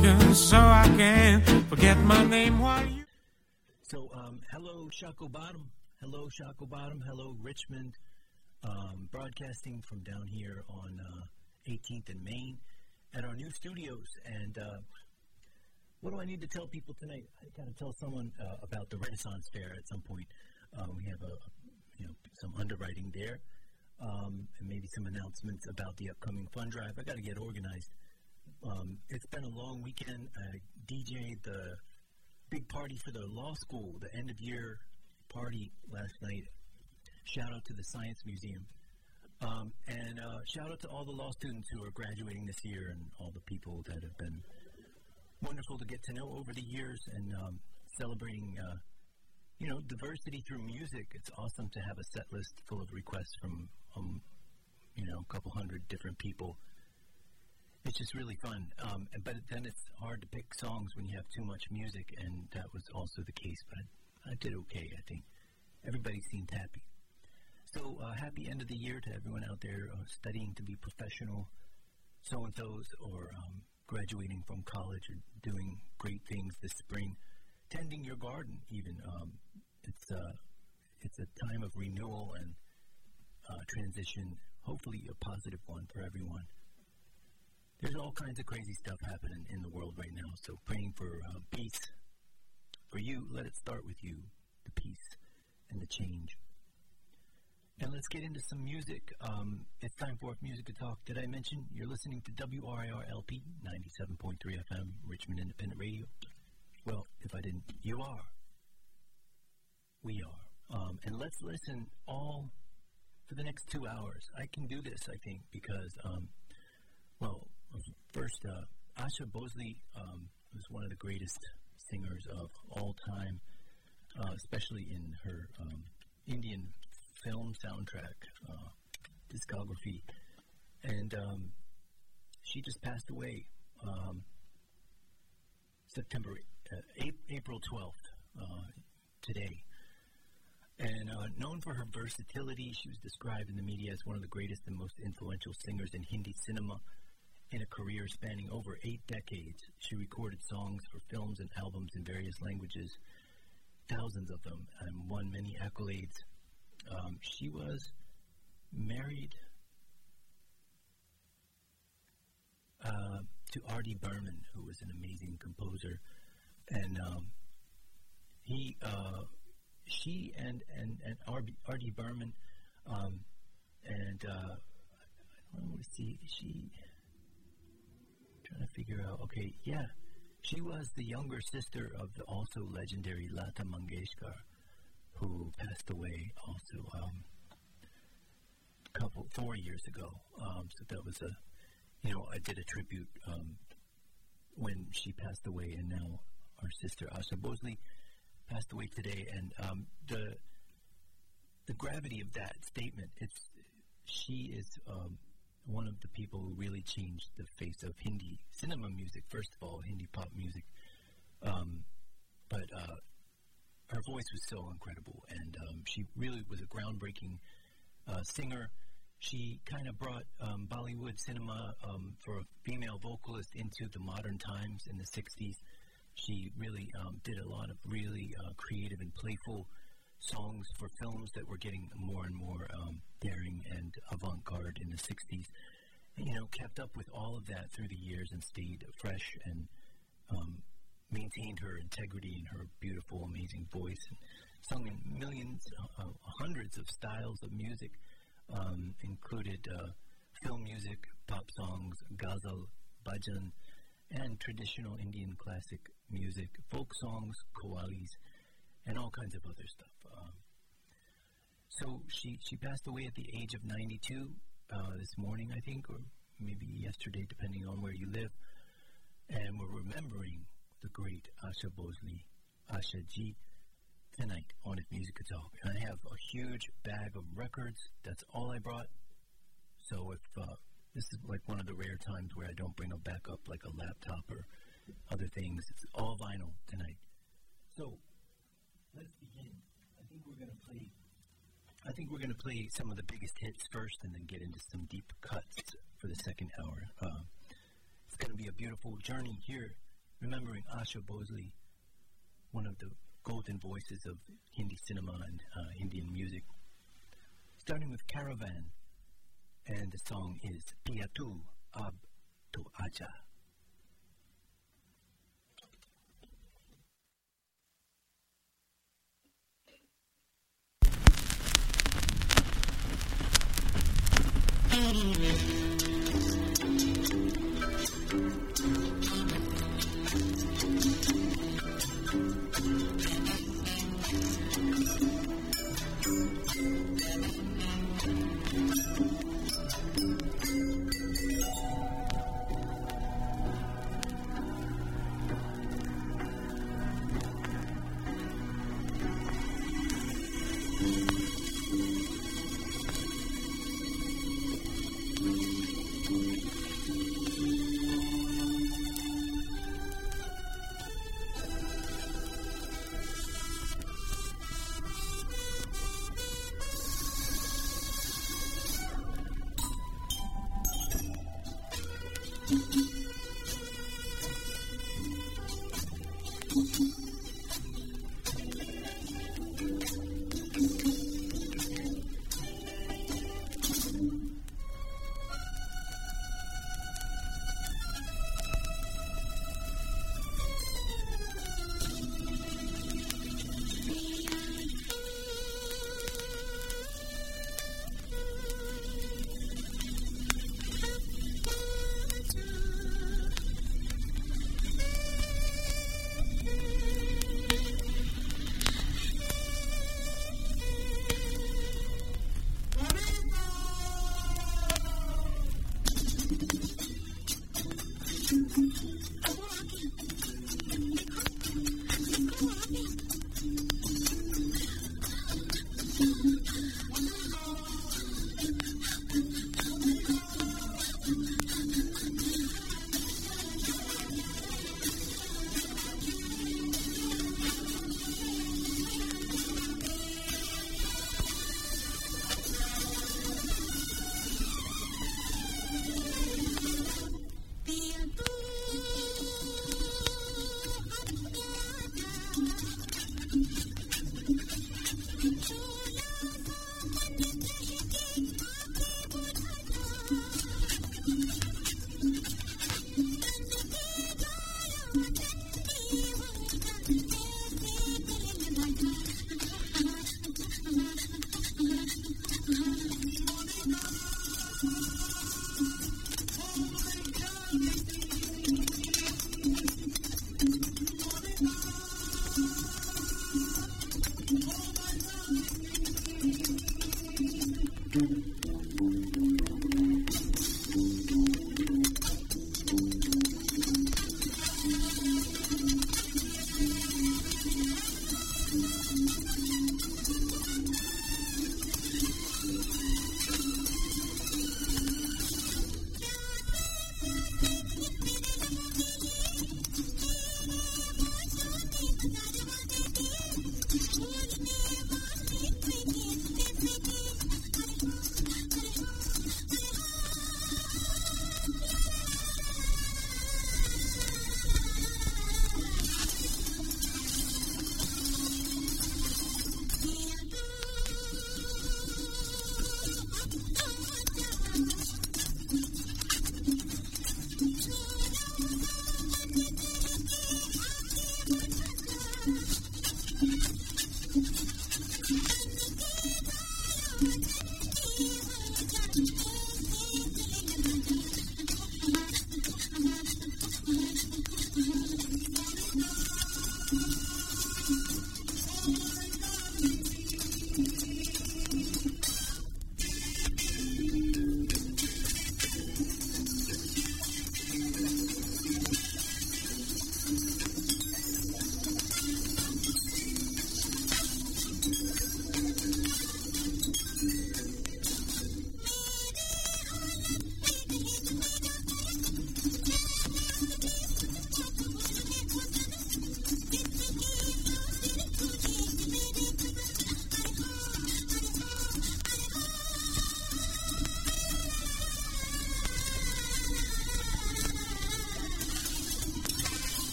talking so I can forget my name while you... So, hello, Shockoe Bottom. Hello, Shockoe Bottom. Hello, Richmond. Broadcasting from down here on 18th and Main at our new studios. And what do I need to tell people tonight? I got to tell someone about the Renaissance Fair at some point. We have some underwriting there, and maybe some announcements about the upcoming fund drive. I got to get organized. It's been a long weekend. I DJ'd the big party for the law school, the end of year party last night. Shout out to the Science Museum. And shout out to all the law students who are graduating this year and all the people that have been wonderful to get to know over the years, and celebrating, diversity through music. It's awesome to have a set list full of requests from, a couple hundred different people. It's just really fun. But then it's hard to pick songs when you have too much music, and that was also the case. But I did okay, I think. Everybody seemed happy. So happy end of the year to everyone out there studying to be professional so-and-sos, or graduating from college, or doing great things this spring. Tending your garden, even. It's a time of renewal and transition, hopefully a positive one for everyone. There's all kinds of crazy stuff happening in the world right now, so praying for peace. For you, let it start with you, the peace and the change. And let's get into some music. It's time for Music to Talk. Did I mention you're listening to WRIR-LP 97.3 FM, Richmond Independent Radio? Well, if I didn't, you are. We are. And let's listen all for the next 2 hours. I can do this, I think, because, first, Asha Bhosle was one of the greatest singers of all time, especially in her Indian film soundtrack discography. And she just passed away April 12th, today. And known for her versatility, she was described in the media as one of the greatest and most influential singers in Hindi cinema. In a career spanning over 8 decades, she recorded songs for films and albums in various languages, thousands of them, and won many accolades. She was married to R.D. Burman, who was an amazing composer, and she and R.D. Burman, and I don't want to see, trying to figure out, she was the younger sister of the also legendary Lata Mangeshkar, who passed away also 4 years ago. So that was I did a tribute when she passed away, and now our sister Asha Bhosle passed away today. And the gravity of that statement, she is one of the people who really changed the face of Hindi cinema music, first of all, Hindi pop music. But her voice was so incredible, and she really was a groundbreaking singer. She kind of brought Bollywood cinema for a female vocalist into the modern times in the 60s. She really did a lot of really creative and playful songs for films that were getting more and more daring and avant-garde in the 60s. And, kept up with all of that through the years and stayed fresh and maintained her integrity and her beautiful, amazing voice, and sung in millions, hundreds of styles of music, included film music, pop songs, ghazal, bhajan, and traditional Indian classic music, folk songs, qawwalis, and all kinds of other stuff. So she passed away at the age of 92 this morning, I think, or maybe yesterday, depending on where you live. And we're remembering the great Asha Bhosle, Asha Ji, tonight on If Music Could Talk. And I have a huge bag of records. That's all I brought. So if this is like one of the rare times where I don't bring a backup like a laptop or other things. It's all vinyl tonight. So let's begin. I think we're going to play some of the biggest hits first, and then get into some deep cuts for the second hour. It's going to be a beautiful journey here remembering Asha Bhosle, one of the golden voices of Hindi cinema and Indian music. Starting with Caravan, and the song is Piya Tu Ab To Aja.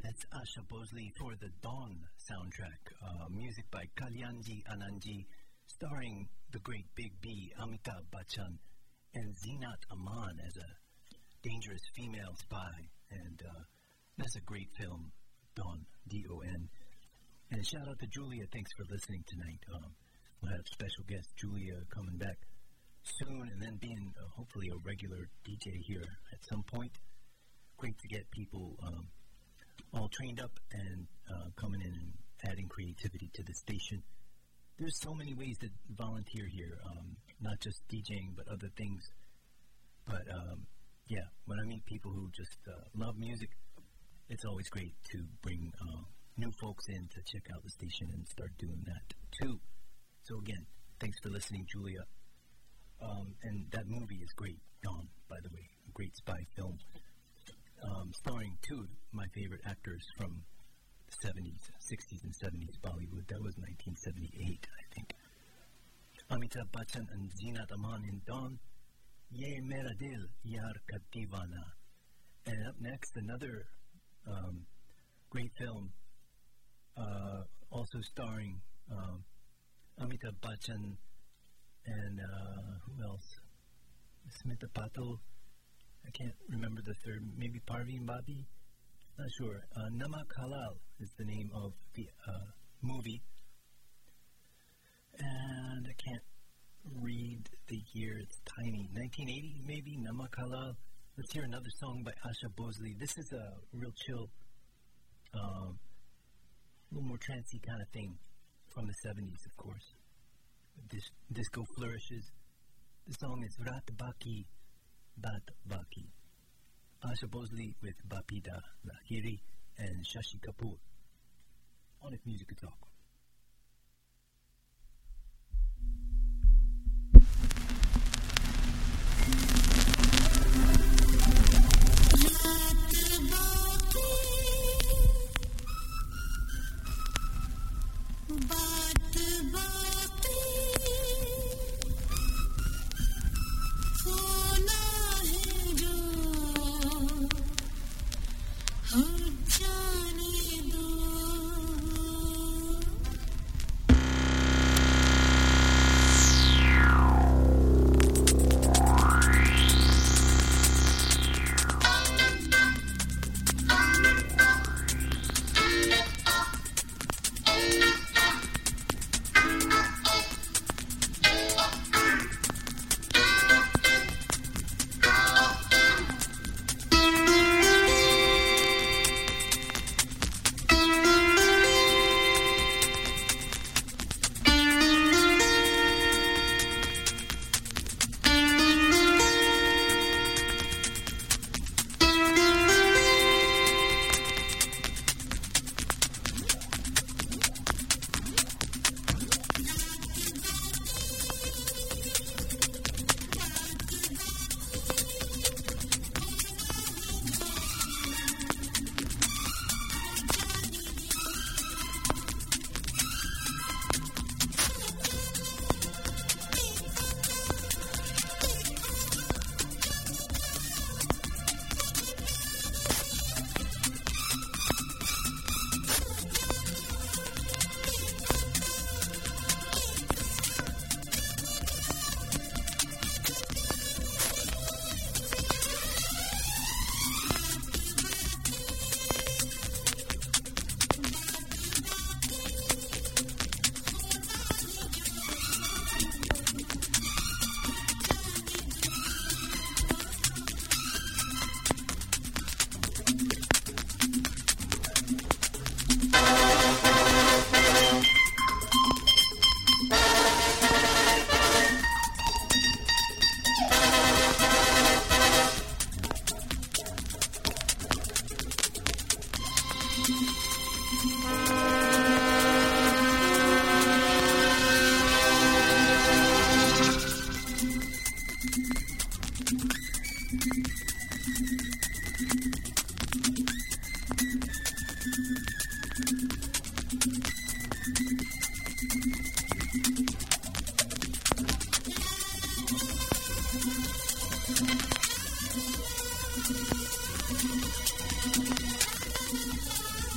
That's Asha Bosley for the Dawn soundtrack. Music by Kalyanji Anandji, starring the great Big B, Amitabh Bachchan, and Zeenat Aman as a dangerous female spy. And that's a great film, Dawn, D-O-N. And shout out to Julia. Thanks for listening tonight. We'll have special guest Julia coming back soon, and then being hopefully a regular DJ here at some point. Great to get people all trained up and coming in and adding creativity to the station. There's so many ways to volunteer here, not just DJing, but other things. But yeah, when I meet people who just love music, it's always great to bring new folks in to check out the station and start doing that too. So again, thanks for listening, Julia. And that movie is great, Dawn, by the way, a great spy film. Starring two of my favorite actors from the 70s, 60s and 70s Bollywood. That was 1978, I think. Amitabh Bachchan and Zeenat Aman in Dawn, Ye Mera Dil Yaar Ka Deewana. And up next, another great film, also starring Amitabh Bachchan and who else? Smita Patil. I can't remember the third. Maybe Parveen Babi? Not sure. Namak Halal is the name of the movie. And I can't read the year. It's tiny. 1980, maybe? Namak Halal. Let's hear another song by Asha Bosley. This is a real chill, a little more trancey kind of thing from the 70s, of course. Disco flourishes. The song is Rat Baki, Bat Baki. Asha Bosley with Bapida Lahiri and Shashi Kapoor on If Music Could Talk.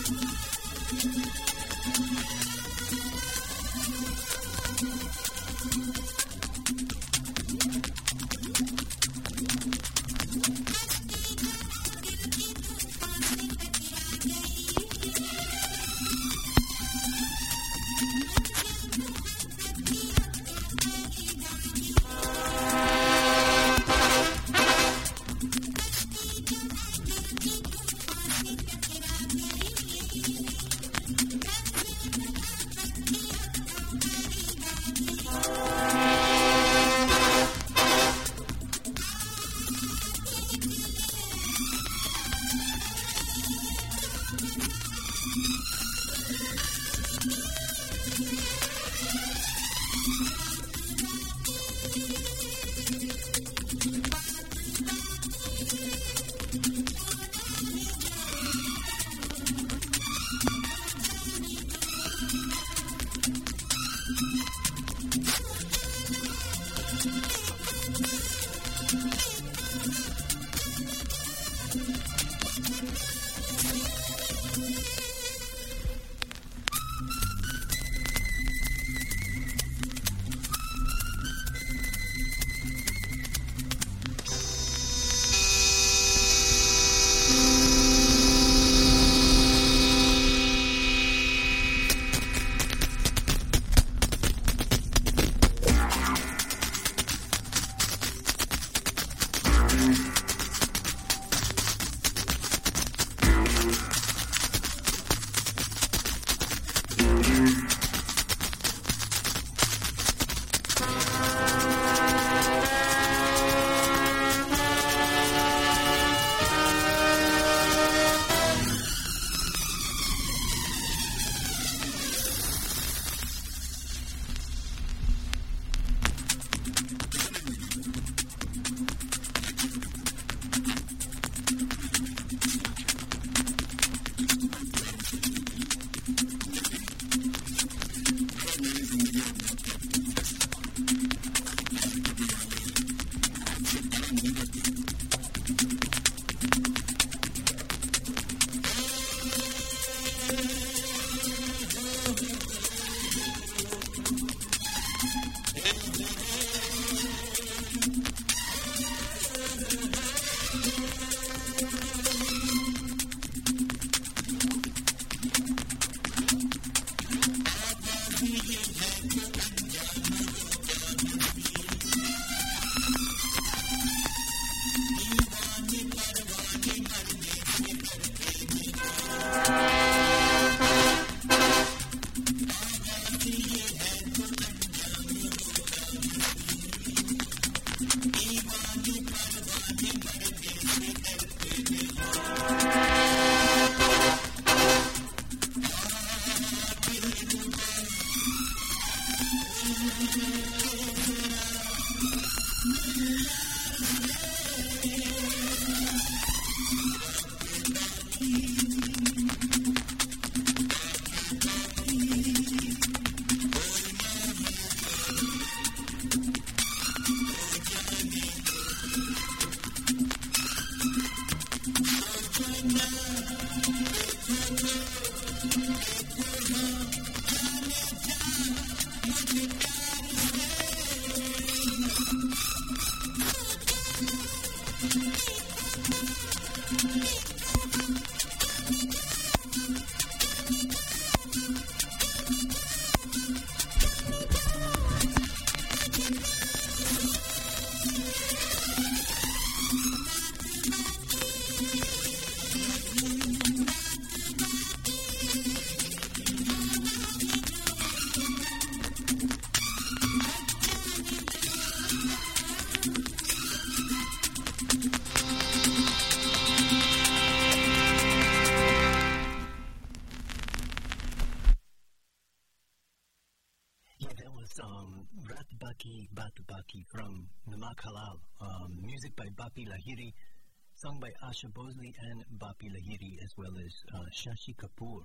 Ratbaki Batubaki from Namak Halal, music by Bapi Lahiri, sung by Asha Bosley and Bapi Lahiri, as well as Shashi Kapoor,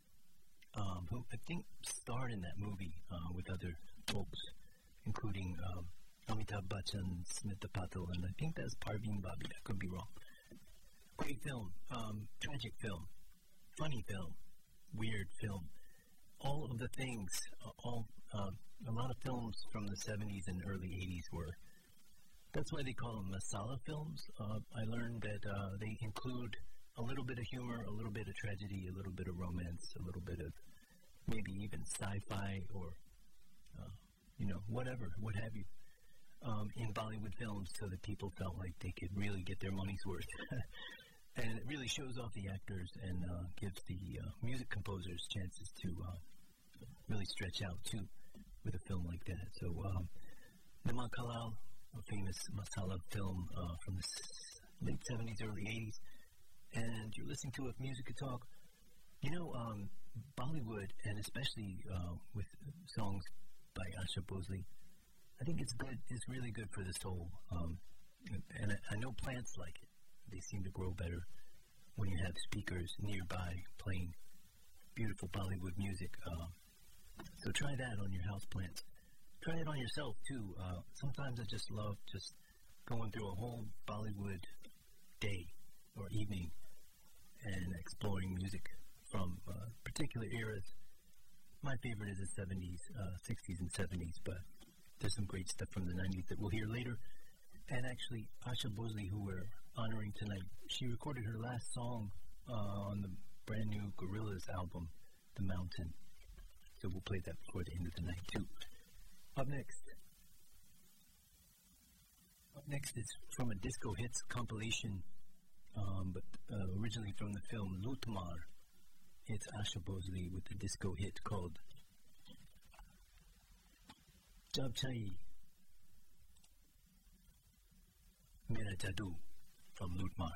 who I think starred in that movie with other folks, including Amitabh Bachchan, Smita Patil, and I think that's Parveen Babi. I could be wrong. Great film, tragic film, funny film, weird film. All of the things, a lot of films from the 70s and early 80s were, that's why they call them masala films. I learned that they include a little bit of humor, a little bit of tragedy, a little bit of romance, a little bit of maybe even sci-fi or, whatever, what have you, in Bollywood films so that people felt like they could really get their money's worth. And it really shows off the actors and gives the music composers chances to really stretch out, too, with a film like that. So, Naman Kalal, a famous masala film from the late 70s, early 80s, and you're listening to If Music Could Talk. Bollywood, and especially with songs by Asha Bhosle, I think it's really good for the soul. And I know plants like it. They seem to grow better when you have speakers nearby playing beautiful Bollywood music. So try that on your houseplants. Try it on yourself, too. Sometimes I just love just going through a whole Bollywood day or evening and exploring music from particular eras. My favorite is the 70s, 60s, and 70s, but there's some great stuff from the 90s that we'll hear later. And actually, Asha Bhosle, who we're honoring tonight, she recorded her last song on the brand new Gorillaz album, The Mountain. So we'll play that before the end of the night, too. Up next is from a disco hits compilation, but originally from the film Lutmar. It's Asha Bhosle with the disco hit called Jab Chahi Mera Jadoo from Lutmar.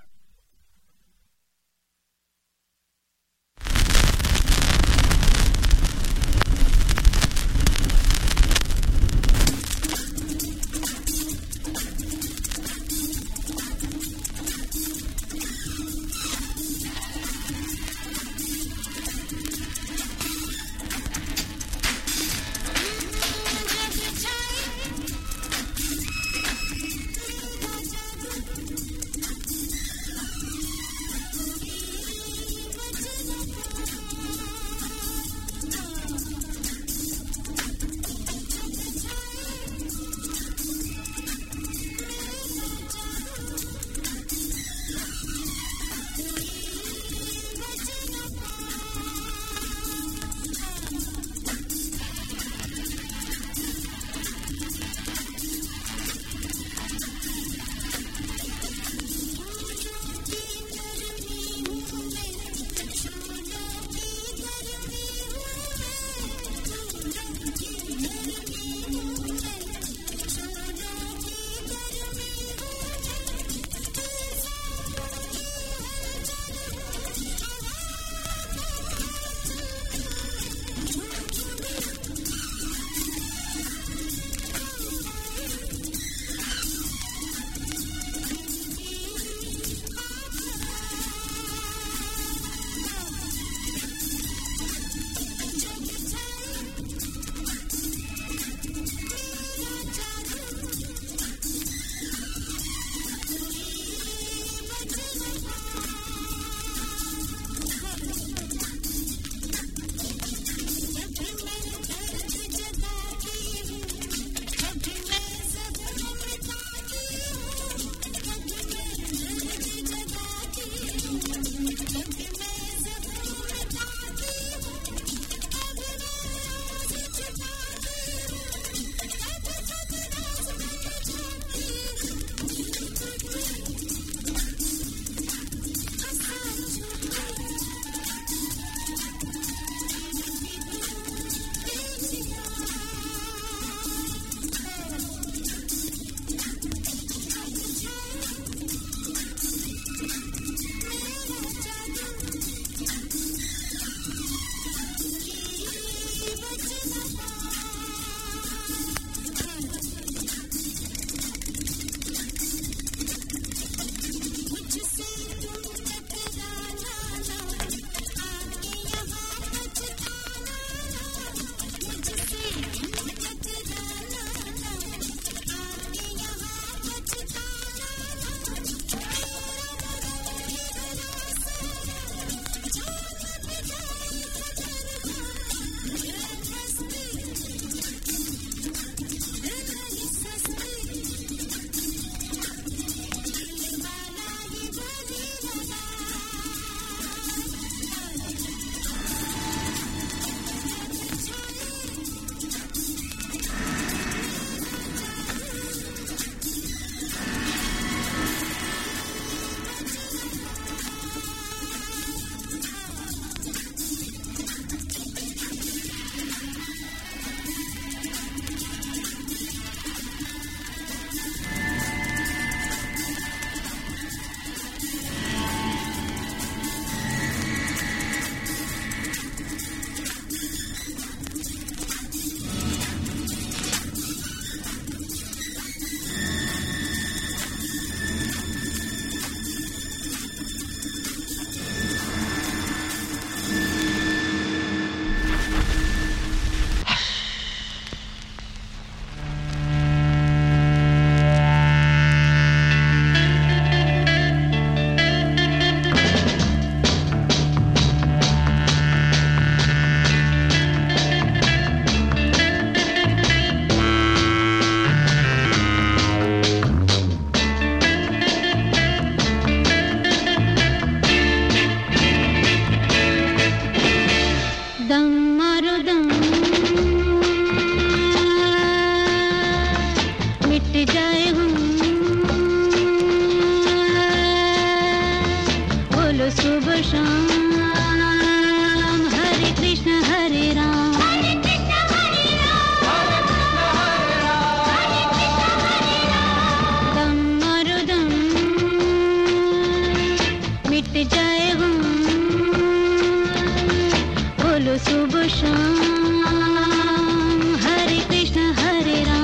बोलो सुबह शाम हरे कृष्ण हरे Ram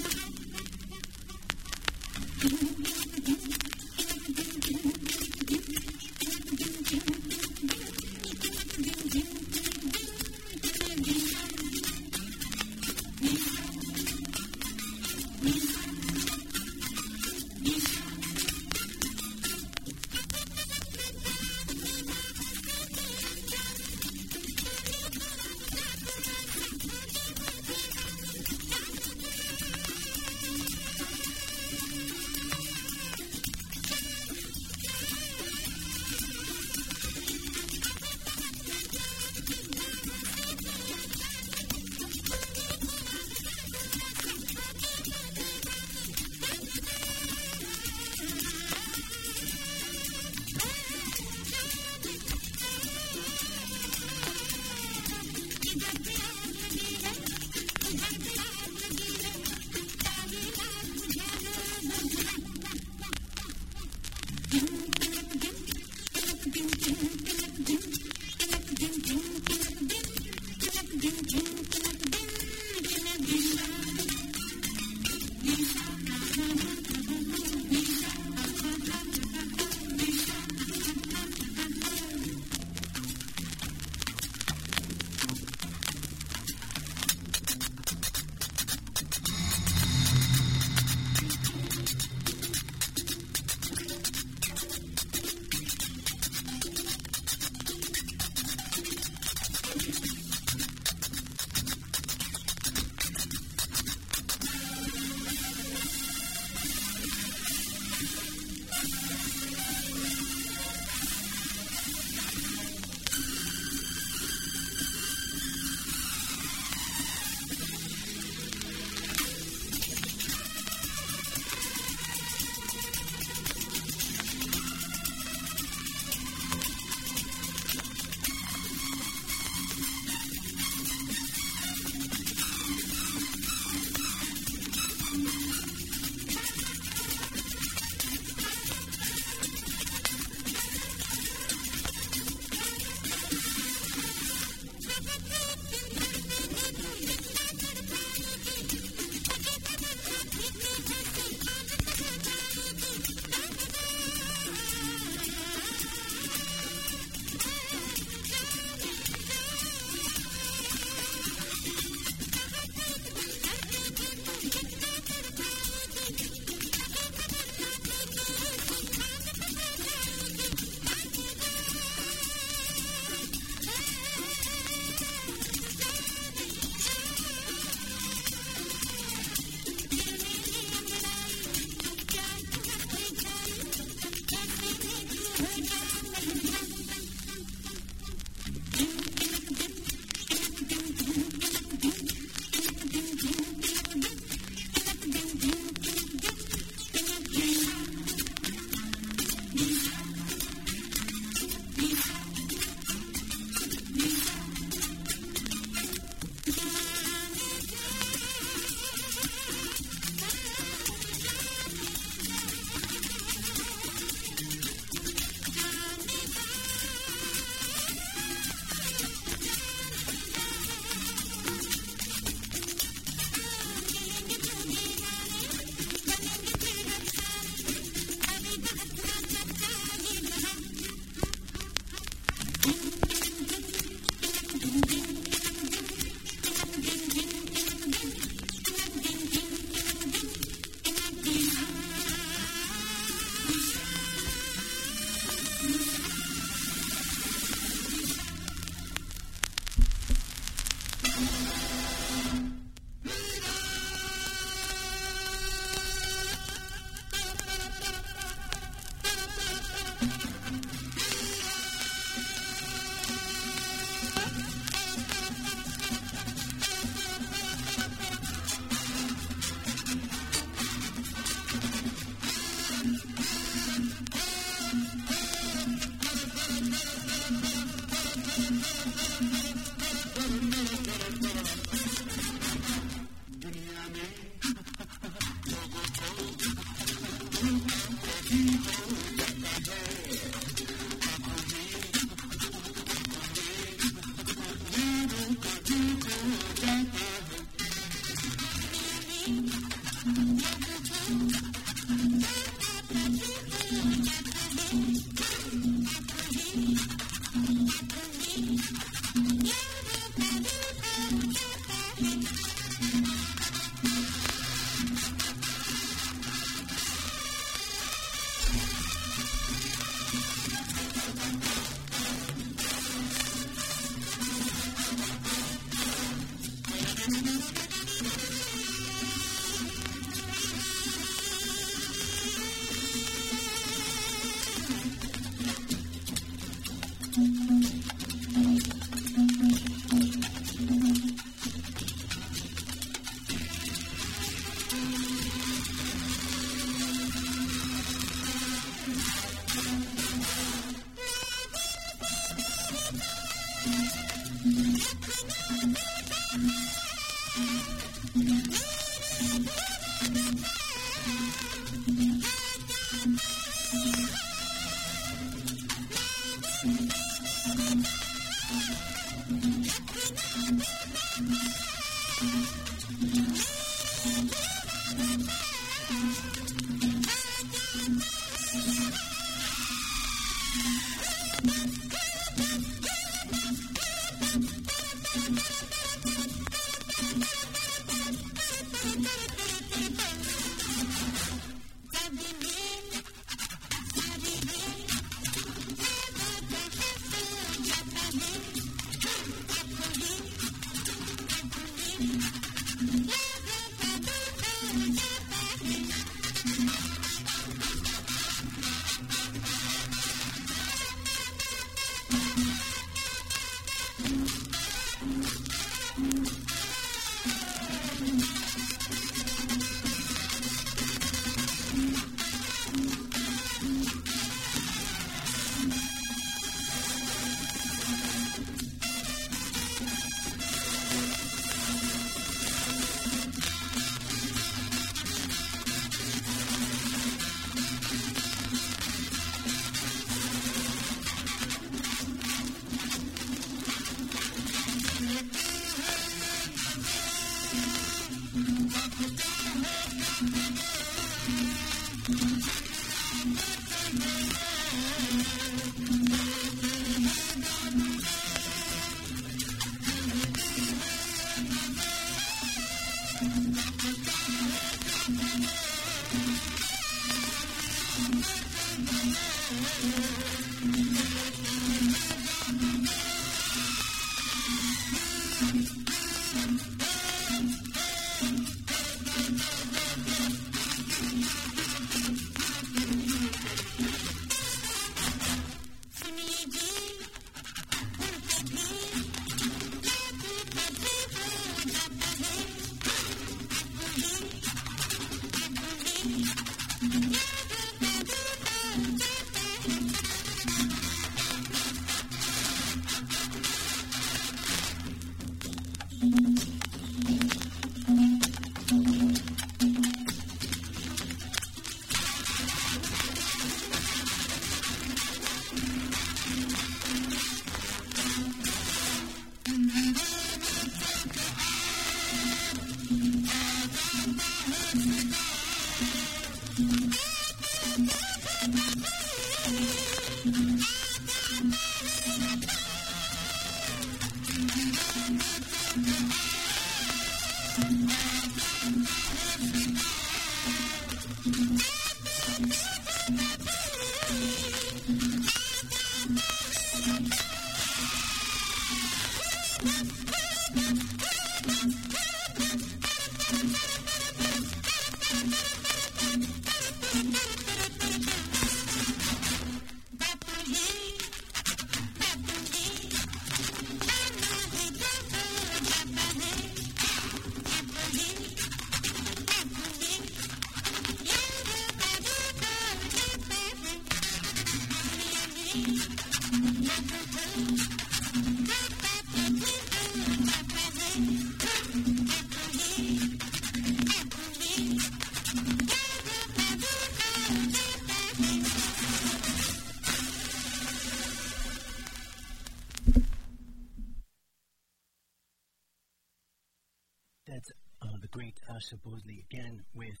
Asha Bosley again with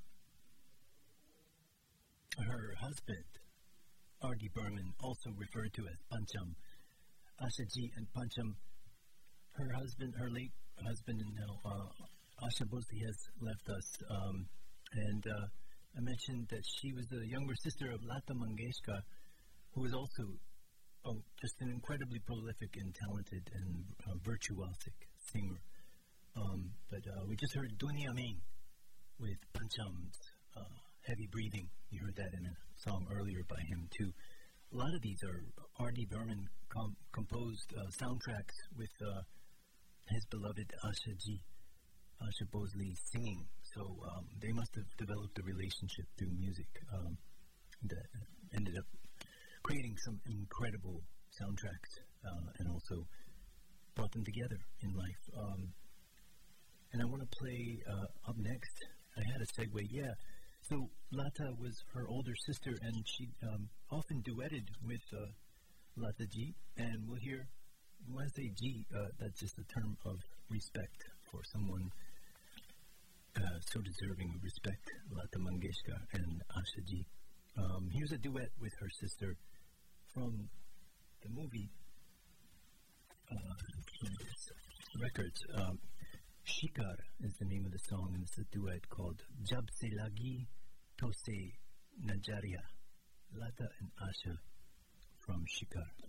her husband, R.D. Burman, also referred to as Pancham. Asha Ji and Pancham, her late husband, and now Asha Bosley has left us. And I mentioned that she was the younger sister of Lata Mangeshkar, who was also just an incredibly prolific and talented and virtuosic singer. But we just heard Dunia Mein with Pancham's Heavy Breathing. You heard that in a song earlier by him too. A lot of these are R.D. Burman composed soundtracks with his beloved Asha Ji, Asha Bosley singing. So they must have developed a relationship through music that ended up creating some incredible soundtracks and also brought them together in life. And I want to play up next. I had a segue, yeah. So Lata was her older sister, and she often duetted with Lata Ji, and we'll hear, when I say Ji, that's just a term of respect for someone so deserving of respect, Lata Mangeshkar and Asha Ji. Here's a duet with her sister from the movie records. Shikar is the name of the song, and it's a duet called Jab Se Lagi To Se Najariya. Lata and Asha from Shikar.